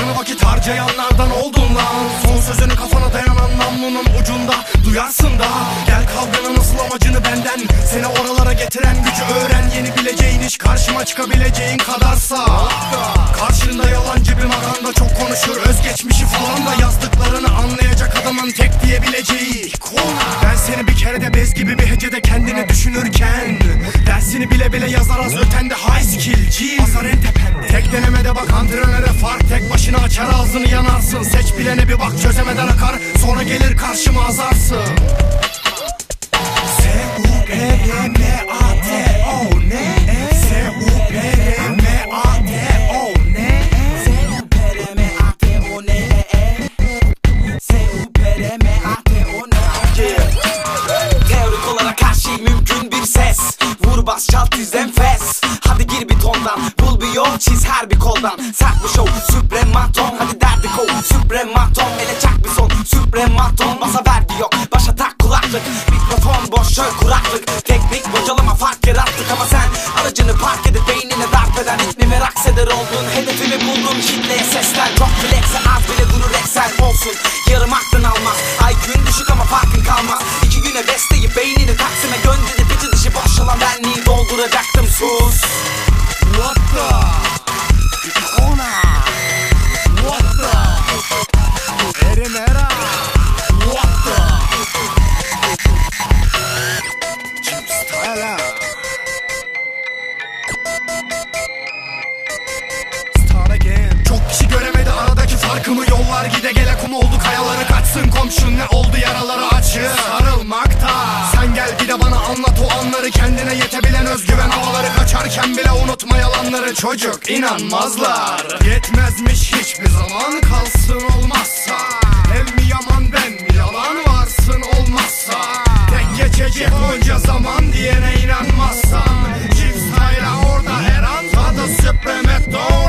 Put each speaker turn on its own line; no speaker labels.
boşuna vakit harcayanlardan oldun lan. Son sözünü kafana dayanan namlunun ucunda duyarsın da. Gel kavganın asıl amacını benden, seni oralara getiren gücü öğren. Yeni bileceğin iş karşıma çıkabileceğin kadarsa. Karşında yalancı bir maganda çok konuşur, özgeçmişi falan da yazdıklarını anlayacak adamın tek diyebileceği ben seni bir kere de bez gibi bir hecede kendini düşünürken dersini bile bile yazar az ötende high skill Azar en tepende. Tek denemede bak antrenöre fark, tek başına açar ağzını yanarsın. Seç bilene bir bak çözemeden akar, sonra gelir karşıma azarsın. S-U-P-R-M-A-T-O ne? S-U-P-R-M-A-T-O ne?
S-U-P-R-M-A-T-O ne? S-U-P-R-M-A-T-O ne? Teorik olarak her şey mümkün bir ses. Vur bas çal tiz enfes. Hadi gir bir tondan, bul bir yol çiz her bir koldan. Sert bu show süprematon, hadi derdi kov süprematon. Ele çak bir son süprematon, basa verdi yok başa tak kulaklık. Mikrofon boş şöyle kuraklık. Teknik bocalama fark yarattık ama sen aracını park edip beynine darp eden ritmime rakseder oldun. Hedefimi buldum kitleye seslen. Rock flex'e az bile durur eksen olsun. Yarım aklın almaz, IQ'un düşük ama farkın kalmaz. 2 güne besteyip beynini Taksim'e gönderip içi dışı boşalan benliği dolduracaktım sus.
What the? Ona. What the? Erimera. What the? Jim Styler. Start again. Çok kişi göremedi aradaki farkımı. Yollar gide gele kum oldu, kayaları kaçsın komşun. Ne oldu yaraları açı sarılmakta. Sen gel bir de bana anlat o anları. Kendine yetebilen özgüven havaları kaçarken bile unutma yalanları. Çocuk inanmazlar. Yetmezmiş hiçbir zaman, kalsın olmazsa. Hem mi yaman ben mi yalan, varsın olmazsa. Tek geçecek onca zaman diyene inanmazsan. Çift style'a orada her an tadı süpremetto.